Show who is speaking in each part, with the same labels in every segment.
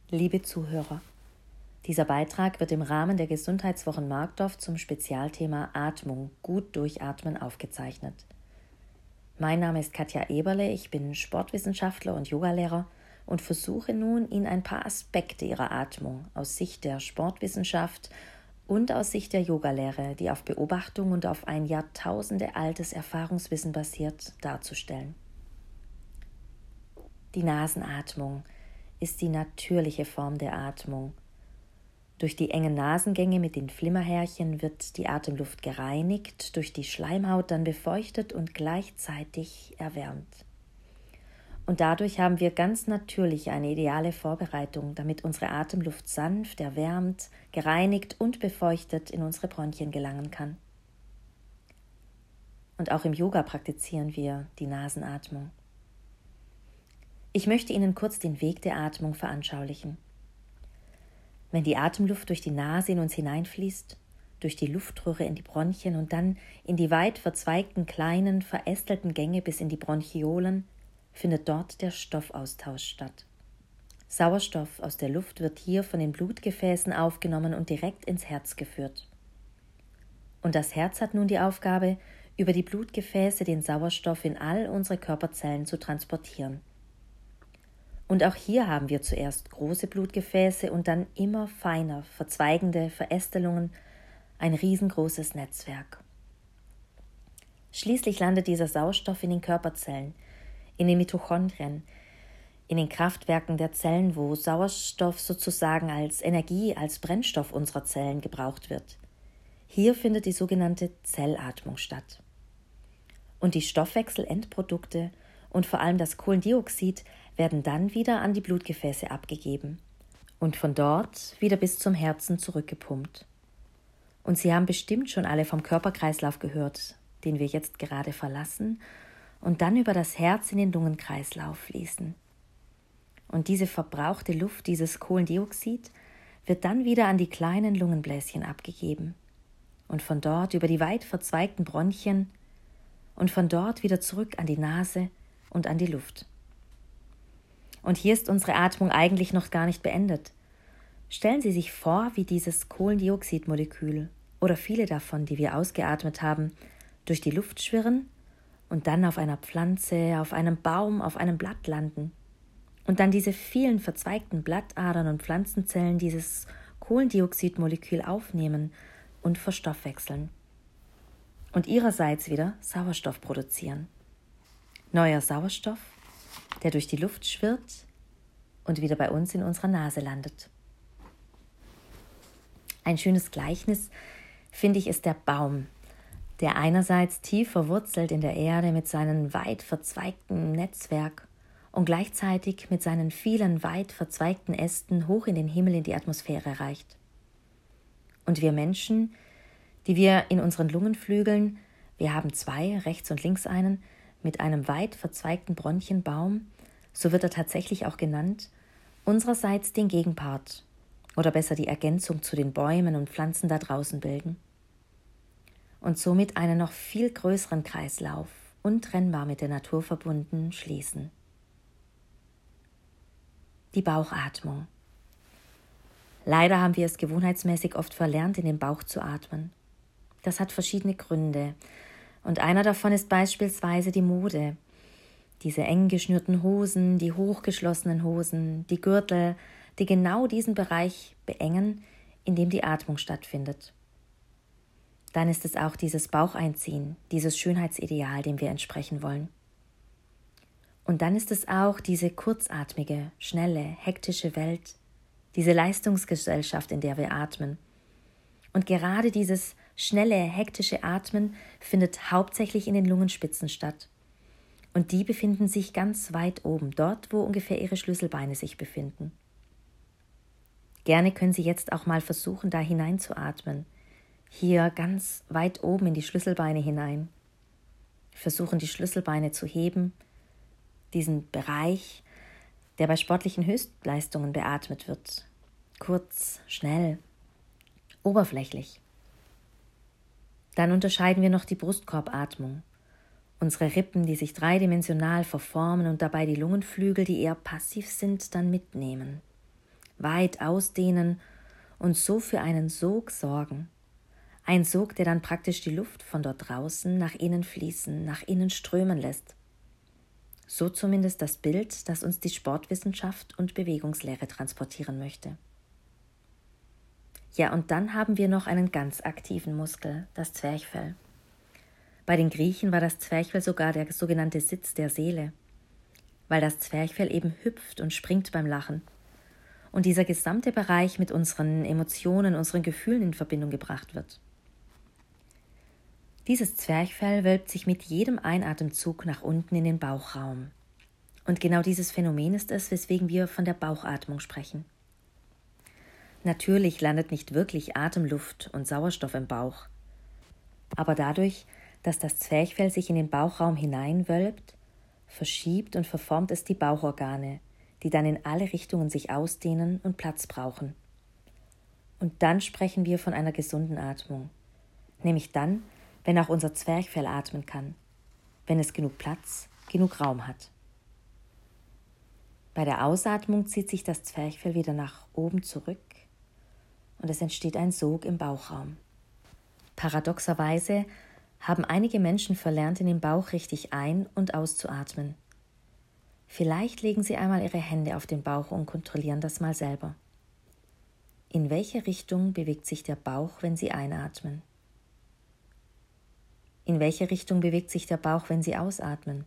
Speaker 1: Liebe Zuhörer, dieser Beitrag wird im Rahmen der Gesundheitswochen Markdorf zum Spezialthema Atmung, gut durchatmen aufgezeichnet. Mein Name ist Katja Eberle, ich bin Sportwissenschaftler und Yogalehrer und versuche nun, Ihnen ein paar Aspekte Ihrer Atmung aus Sicht der Sportwissenschaft und aus Sicht der Yogalehre, die auf Beobachtung und auf ein jahrtausendealtes Erfahrungswissen basiert, darzustellen. Die Nasenatmung ist die natürliche Form der Atmung. Durch die engen Nasengänge mit den Flimmerhärchen wird die Atemluft gereinigt, durch die Schleimhaut dann befeuchtet und gleichzeitig erwärmt. Und dadurch haben wir ganz natürlich eine ideale Vorbereitung, damit unsere Atemluft sanft, erwärmt, gereinigt und befeuchtet in unsere Bronchien gelangen kann. Und auch im Yoga praktizieren wir die Nasenatmung. Ich möchte Ihnen kurz den Weg der Atmung veranschaulichen. Wenn die Atemluft durch die Nase in uns hineinfließt, durch die Luftröhre in die Bronchien und dann in die weit verzweigten, kleinen, verästelten Gänge bis in die Bronchiolen, findet dort der Stoffaustausch statt. Sauerstoff aus der Luft wird hier von den Blutgefäßen aufgenommen und direkt ins Herz geführt. Und das Herz hat nun die Aufgabe, über die Blutgefäße den Sauerstoff in all unsere Körperzellen zu transportieren. Und auch hier haben wir zuerst große Blutgefäße und dann immer feiner, verzweigende Verästelungen, ein riesengroßes Netzwerk. Schließlich landet dieser Sauerstoff in den Körperzellen, in den Mitochondrien, in den Kraftwerken der Zellen, wo Sauerstoff sozusagen als Energie, als Brennstoff unserer Zellen gebraucht wird. Hier findet die sogenannte Zellatmung statt. Und die Stoffwechselendprodukte und vor allem das Kohlendioxid werden dann wieder an die Blutgefäße abgegeben und von dort wieder bis zum Herzen zurückgepumpt. Und Sie haben bestimmt schon alle vom Körperkreislauf gehört, den wir jetzt gerade verlassen und dann über das Herz in den Lungenkreislauf fließen. Und diese verbrauchte Luft, dieses Kohlendioxid, wird dann wieder an die kleinen Lungenbläschen abgegeben und von dort über die weit verzweigten Bronchien und von dort wieder zurück an die Nase und an die Luft. Und hier ist unsere Atmung eigentlich noch gar nicht beendet. Stellen Sie sich vor, wie dieses Kohlendioxidmolekül oder viele davon, die wir ausgeatmet haben, durch die Luft schwirren und dann auf einer Pflanze, auf einem Baum, auf einem Blatt landen. Und dann diese vielen verzweigten Blattadern und Pflanzenzellen dieses Kohlendioxidmolekül aufnehmen und verstoffwechseln. Und ihrerseits wieder Sauerstoff produzieren. Neuer Sauerstoff, der durch die Luft schwirrt und wieder bei uns in unserer Nase landet. Ein schönes Gleichnis, finde ich, ist der Baum, der einerseits tief verwurzelt in der Erde mit seinem weit verzweigten Netzwerk und gleichzeitig mit seinen vielen weit verzweigten Ästen hoch in den Himmel, in die Atmosphäre reicht. Und wir Menschen, die wir in unseren Lungenflügeln, wir haben zwei, rechts und links einen, mit einem weit verzweigten Bronchienbaum, so wird er tatsächlich auch genannt, unsererseits den Gegenpart oder besser die Ergänzung zu den Bäumen und Pflanzen da draußen bilden und somit einen noch viel größeren Kreislauf, untrennbar mit der Natur verbunden, schließen. Die Bauchatmung. Leider haben wir es gewohnheitsmäßig oft verlernt, in den Bauch zu atmen. Das hat verschiedene Gründe. Und einer davon ist beispielsweise die Mode. Diese eng geschnürten Hosen, die hochgeschlossenen Hosen, die Gürtel, die genau diesen Bereich beengen, in dem die Atmung stattfindet. Dann ist es auch dieses Baucheinziehen, dieses Schönheitsideal, dem wir entsprechen wollen. Und dann ist es auch diese kurzatmige, schnelle, hektische Welt, diese Leistungsgesellschaft, in der wir atmen. Und gerade dieses schnelle, hektische Atmen findet hauptsächlich in den Lungenspitzen statt. Und die befinden sich ganz weit oben, dort, wo ungefähr Ihre Schlüsselbeine sich befinden. Gerne können Sie jetzt auch mal versuchen, da hineinzuatmen. Hier ganz weit oben in die Schlüsselbeine hinein. Versuchen, die Schlüsselbeine zu heben, diesen Bereich, der bei sportlichen Höchstleistungen beatmet wird. Kurz, schnell, oberflächlich. Dann unterscheiden wir noch die Brustkorbatmung. Unsere Rippen, die sich dreidimensional verformen und dabei die Lungenflügel, die eher passiv sind, dann mitnehmen. weit ausdehnen und so für einen Sog sorgen. Ein Sog, der dann praktisch die Luft von dort draußen nach innen fließen, nach innen strömen lässt. So zumindest das Bild, das uns die Sportwissenschaft und Bewegungslehre transportieren möchte. Ja, und dann haben wir noch einen ganz aktiven Muskel, das Zwerchfell. Bei den Griechen war das Zwerchfell sogar der sogenannte Sitz der Seele, weil das Zwerchfell eben hüpft und springt beim Lachen und dieser gesamte Bereich mit unseren Emotionen, unseren Gefühlen in Verbindung gebracht wird. Dieses Zwerchfell wölbt sich mit jedem Einatemzug nach unten in den Bauchraum. Und genau dieses Phänomen ist es, weswegen wir von der Bauchatmung sprechen. Natürlich landet nicht wirklich Atemluft und Sauerstoff im Bauch. Aber dadurch, dass das Zwerchfell sich in den Bauchraum hineinwölbt, verschiebt und verformt es die Bauchorgane, die dann in alle Richtungen sich ausdehnen und Platz brauchen. Und dann sprechen wir von einer gesunden Atmung. Nämlich dann, wenn auch unser Zwerchfell atmen kann, wenn es genug Platz, genug Raum hat. Bei der Ausatmung zieht sich das Zwerchfell wieder nach oben zurück und es entsteht ein Sog im Bauchraum. Paradoxerweise haben einige Menschen verlernt, in den Bauch richtig ein- und auszuatmen. Vielleicht legen Sie einmal Ihre Hände auf den Bauch und kontrollieren das mal selber. In welche Richtung bewegt sich der Bauch, wenn Sie einatmen? In welche Richtung bewegt sich der Bauch, wenn Sie ausatmen?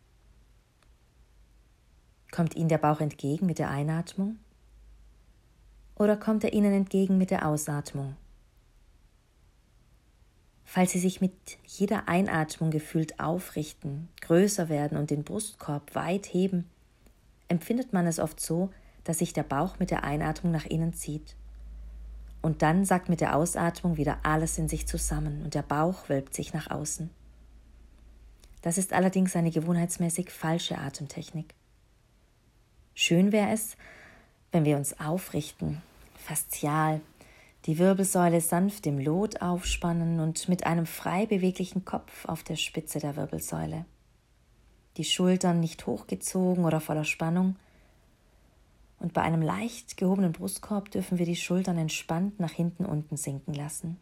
Speaker 1: Kommt Ihnen der Bauch entgegen mit der Einatmung? Oder kommt er Ihnen entgegen mit der Ausatmung? Falls Sie sich mit jeder Einatmung gefühlt aufrichten, größer werden und den Brustkorb weit heben, empfindet man es oft so, dass sich der Bauch mit der Einatmung nach innen zieht. Und dann sackt mit der Ausatmung wieder alles in sich zusammen und der Bauch wölbt sich nach außen. Das ist allerdings eine gewohnheitsmäßig falsche Atemtechnik. Schön wäre es, wenn wir uns aufrichten, faszial, die Wirbelsäule sanft im Lot aufspannen und mit einem frei beweglichen Kopf auf der Spitze der Wirbelsäule. Die Schultern nicht hochgezogen oder voller Spannung. Und bei einem leicht gehobenen Brustkorb dürfen wir die Schultern entspannt nach hinten unten sinken lassen.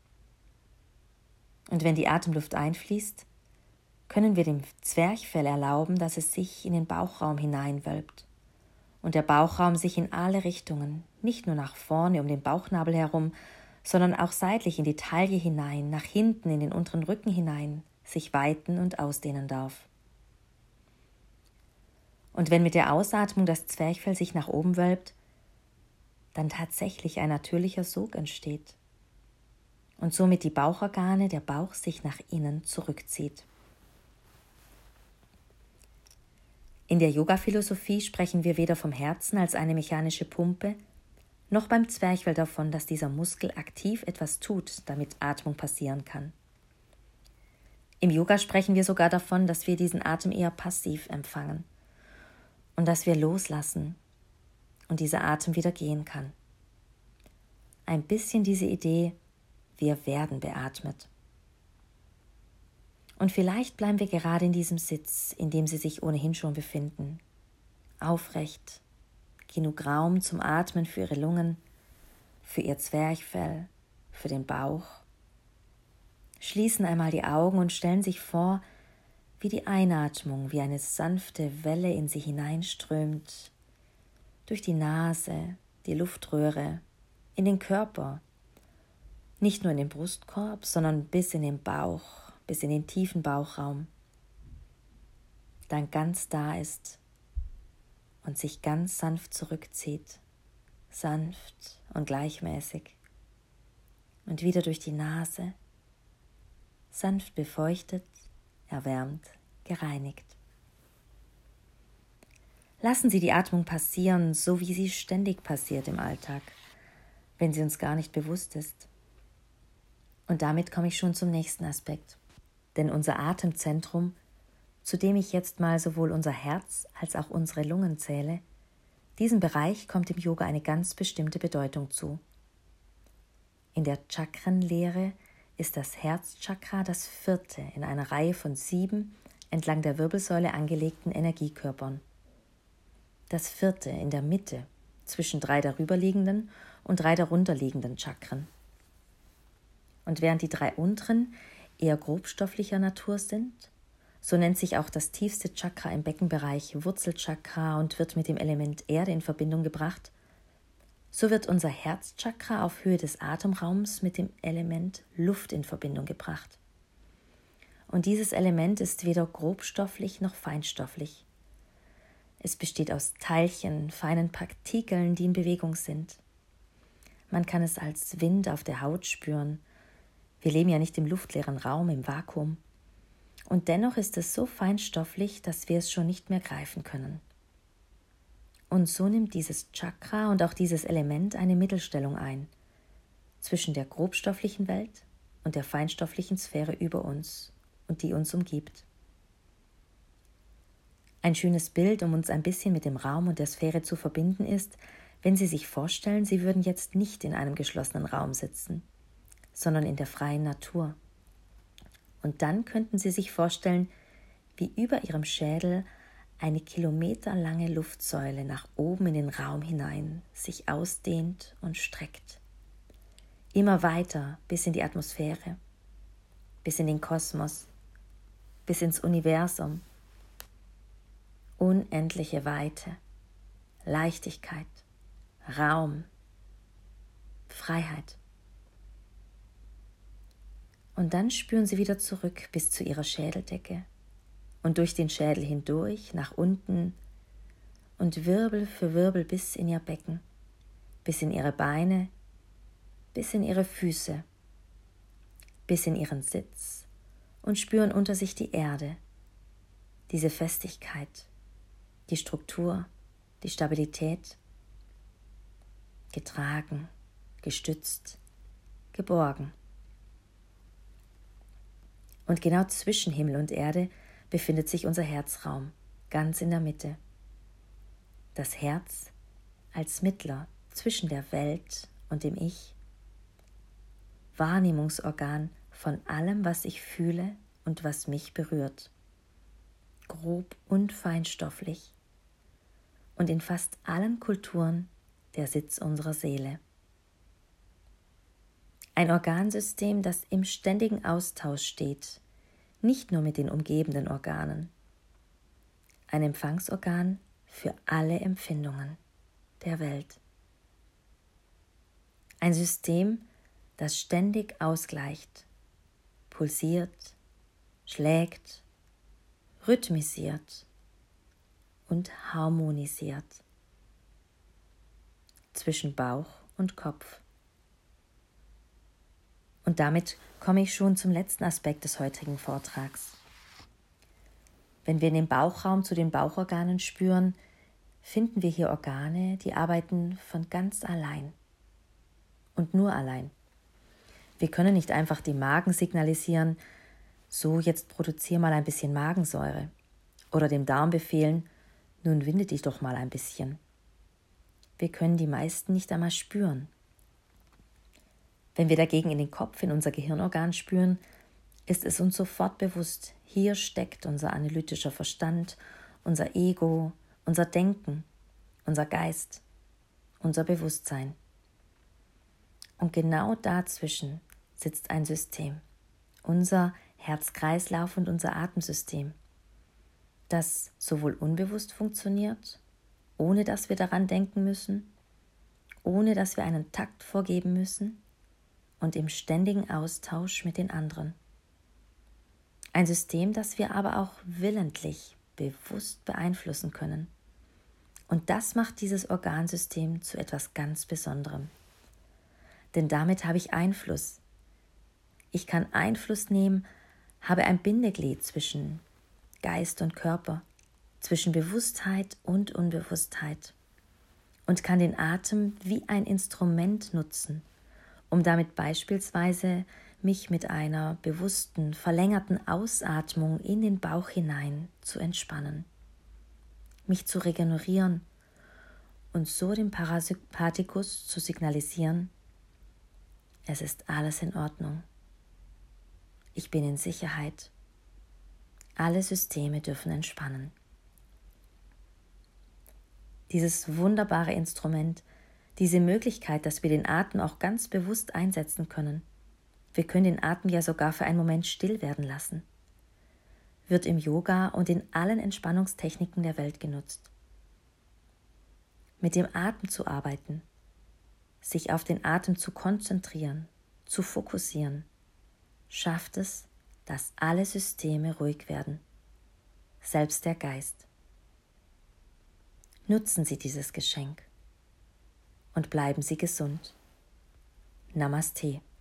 Speaker 1: Und wenn die Atemluft einfließt, können wir dem Zwerchfell erlauben, dass es sich in den Bauchraum hineinwölbt. Und der Bauchraum sich in alle Richtungen, nicht nur nach vorne um den Bauchnabel herum, sondern auch seitlich in die Taille hinein, nach hinten in den unteren Rücken hinein, sich weiten und ausdehnen darf. Und wenn mit der Ausatmung das Zwerchfell sich nach oben wölbt, dann tatsächlich ein natürlicher Sog entsteht und somit die Bauchorgane, der Bauch sich nach innen zurückzieht. In der Yoga-Philosophie sprechen wir weder vom Herzen als eine mechanische Pumpe, noch beim Zwerchfell davon, dass dieser Muskel aktiv etwas tut, damit Atmung passieren kann. Im Yoga sprechen wir sogar davon, dass wir diesen Atem eher passiv empfangen und dass wir loslassen und dieser Atem wieder gehen kann. Ein bisschen diese Idee, wir werden beatmet. Und vielleicht bleiben wir gerade in diesem Sitz, in dem Sie sich ohnehin schon befinden. Aufrecht, genug Raum zum Atmen für Ihre Lungen, für Ihr Zwerchfell, für den Bauch. Schließen einmal die Augen und stellen sich vor, wie die Einatmung wie eine sanfte Welle in Sie hineinströmt, durch die Nase, die Luftröhre, in den Körper, nicht nur in den Brustkorb, sondern bis in den Bauch, bis in den tiefen Bauchraum, dann ganz da ist und sich ganz sanft zurückzieht, sanft und gleichmäßig und wieder durch die Nase, sanft befeuchtet, erwärmt, gereinigt. Lassen Sie die Atmung passieren, so wie sie ständig passiert im Alltag, wenn sie uns gar nicht bewusst ist. Und damit komme ich schon zum nächsten Aspekt. Denn unser Atemzentrum, zu dem ich jetzt mal sowohl unser Herz als auch unsere Lungen zähle, diesem Bereich kommt im Yoga eine ganz bestimmte Bedeutung zu. In der Chakrenlehre ist das Herzchakra das 4. in einer Reihe von 7 entlang der Wirbelsäule angelegten Energiekörpern. Das 4. in der Mitte, zwischen 3 darüberliegenden und 3 darunterliegenden Chakren. Und während die 3 unteren eher grobstofflicher Natur sind, so nennt sich auch das tiefste Chakra im Beckenbereich Wurzelchakra und wird mit dem Element Erde in Verbindung gebracht, so wird unser Herzchakra auf Höhe des Atemraums mit dem Element Luft in Verbindung gebracht. Und dieses Element ist weder grobstofflich noch feinstofflich. Es besteht aus Teilchen, feinen Partikeln, die in Bewegung sind. Man kann es als Wind auf der Haut spüren. Wir leben ja nicht im luftleeren Raum, im Vakuum. Und dennoch ist es so feinstofflich, dass wir es schon nicht mehr greifen können. Und so nimmt dieses Chakra und auch dieses Element eine Mittelstellung ein, zwischen der grobstofflichen Welt und der feinstofflichen Sphäre über uns und die uns umgibt. Ein schönes Bild, um uns ein bisschen mit dem Raum und der Sphäre zu verbinden, ist, wenn Sie sich vorstellen, Sie würden jetzt nicht in einem geschlossenen Raum sitzen, sondern in der freien Natur. Und dann könnten Sie sich vorstellen, wie über Ihrem Schädel eine kilometerlange Luftsäule nach oben in den Raum hinein sich ausdehnt und streckt. Immer weiter bis in die Atmosphäre, bis in den Kosmos, bis ins Universum. Unendliche Weite, Leichtigkeit, Raum, Freiheit. Und dann spüren Sie wieder zurück bis zu Ihrer Schädeldecke und durch den Schädel hindurch nach unten und Wirbel für Wirbel bis in Ihr Becken, bis in Ihre Beine, bis in Ihre Füße, bis in Ihren Sitz und spüren unter sich die Erde, diese Festigkeit, die Struktur, die Stabilität, getragen, gestützt, geborgen. Und genau zwischen Himmel und Erde befindet sich unser Herzraum, ganz in der Mitte. Das Herz als Mittler zwischen der Welt und dem Ich, Wahrnehmungsorgan von allem, was ich fühle und was mich berührt, grob und feinstofflich und in fast allen Kulturen der Sitz unserer Seele. Ein Organsystem, das im ständigen Austausch steht, nicht nur mit den umgebenden Organen. Ein Empfangsorgan für alle Empfindungen der Welt. Ein System, das ständig ausgleicht, pulsiert, schlägt, rhythmisiert und harmonisiert zwischen Bauch und Kopf. Und damit komme ich schon zum letzten Aspekt des heutigen Vortrags. Wenn wir in den Bauchraum zu den Bauchorganen spüren, finden wir hier Organe, die arbeiten von ganz allein und nur allein. Wir können nicht einfach dem Magen signalisieren, so jetzt produzier mal ein bisschen Magensäure, oder dem Darm befehlen, nun winde dich doch mal ein bisschen. Wir können die meisten nicht einmal spüren. Wenn wir dagegen in den Kopf, in unser Gehirnorgan spüren, ist es uns sofort bewusst, hier steckt unser analytischer Verstand, unser Ego, unser Denken, unser Geist, unser Bewusstsein. Und genau dazwischen sitzt ein System, unser Herz-Kreislauf und unser Atemsystem, das sowohl unbewusst funktioniert, ohne dass wir daran denken müssen, ohne dass wir einen Takt vorgeben müssen, und im ständigen Austausch mit den anderen. Ein System, das wir aber auch willentlich, bewusst beeinflussen können. Und das macht dieses Organsystem zu etwas ganz Besonderem. Denn damit habe ich Einfluss. Ich kann Einfluss nehmen, habe ein Bindeglied zwischen Geist und Körper, zwischen Bewusstheit und Unbewusstheit und kann den Atem wie ein Instrument nutzen, um damit beispielsweise mich mit einer bewussten, verlängerten Ausatmung in den Bauch hinein zu entspannen, mich zu regenerieren und so dem Parasympathikus zu signalisieren, es ist alles in Ordnung. Ich bin in Sicherheit. Alle Systeme dürfen entspannen. dieses wunderbare Instrument, diese Möglichkeit, dass wir den Atem auch ganz bewusst einsetzen können. Wir können den Atem ja sogar für einen Moment still werden lassen. Wird im Yoga und in allen Entspannungstechniken der Welt genutzt. Mit dem Atem zu arbeiten, sich auf den Atem zu konzentrieren, zu fokussieren, schafft es, dass alle Systeme ruhig werden, selbst der Geist. Nutzen Sie dieses Geschenk und bleiben Sie gesund. Namaste.